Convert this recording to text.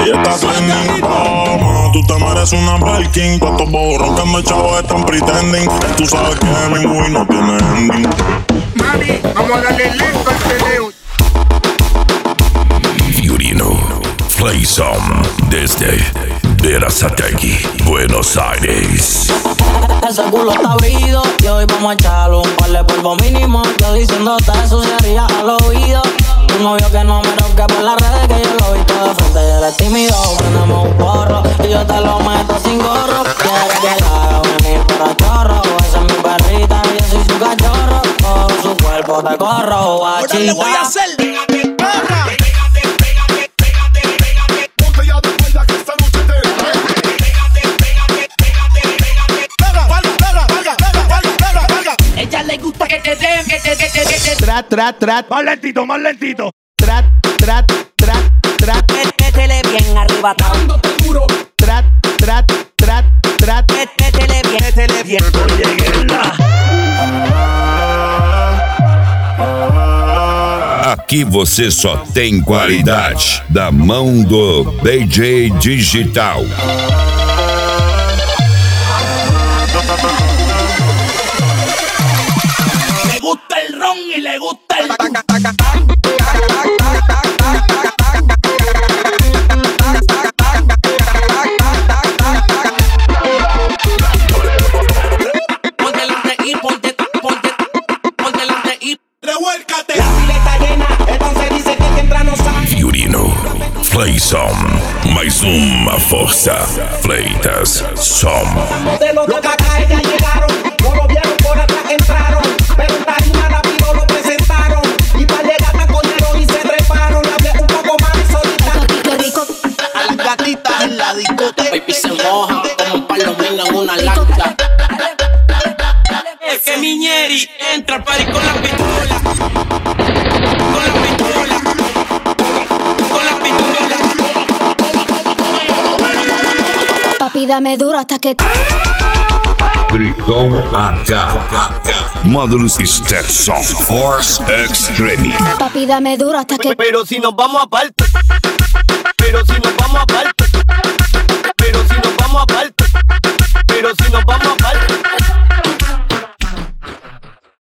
Y está trending. Oh, tú te mereces una Birkin. Todos estos bobos roncando, chavos, están pretending. Tú sabes que mi movie no tiene ending. Mami, vamos a darle lento al teneo. Fiorino, Play Some, desde Berazategui, Buenos Aires. Ese culo está abrido y hoy vamos a echarlo un par de polvo mínimo. Yo diciéndote eso sería al oído. Tu novio que no me roque por las redes, que yo lo he visto de frente y él es tímido. Prendemos un porro y yo te lo meto sin gorro. Quiere que la haga venir para chorro. Esa es mi perrita y yo soy su cachorro. Por su cuerpo te corro, guachita. Ahora le voy a hacer. Ella le gusta que te den, que te Trat. Más lentito. Trat. Métele bien arriba, dándote duro. Trat. Métele bien. Aqui você só tem qualidade da mão do DJ Digital. Le gusta el ron y le gusta el... Fiorino, Play Some, mais uma força. Fleitas Some. De los de acá ya llegaron, no lo vieron por atrás entraron, pero en tarima rápido lo presentaron y para llegar a Coñero y se treparon, la hablé un poco más solita. Al gatita en la discoteca. Baby se moja como un palomino en una lancha. Es que Miñeri entra al party con la pistola. Con la pistola. Con la pistola. Papi, dame duro hasta que... Bricom AK. Módulos Stetson Force Extreme. Papi, dame duro hasta que... Pero si nos vamos aparte.